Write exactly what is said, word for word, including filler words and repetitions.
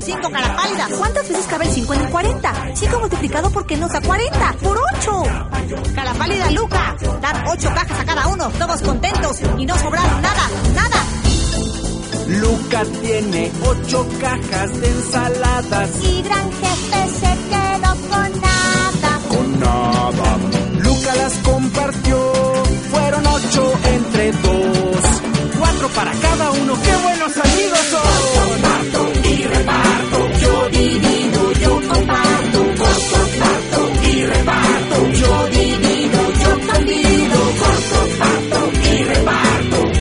cinco, cara pálida. ¿Cuántas veces cabe el cincuenta en cuarenta? cinco multiplicado por qué nos da cuarenta. ¡Por ocho! Cara pálida, Luca. Dar ocho cajas a cada uno, todos contentos y no sobraron nada, nada. Luca tiene ocho cajas de ensaladas. Y gran jefe se quedó con nada. Con nada.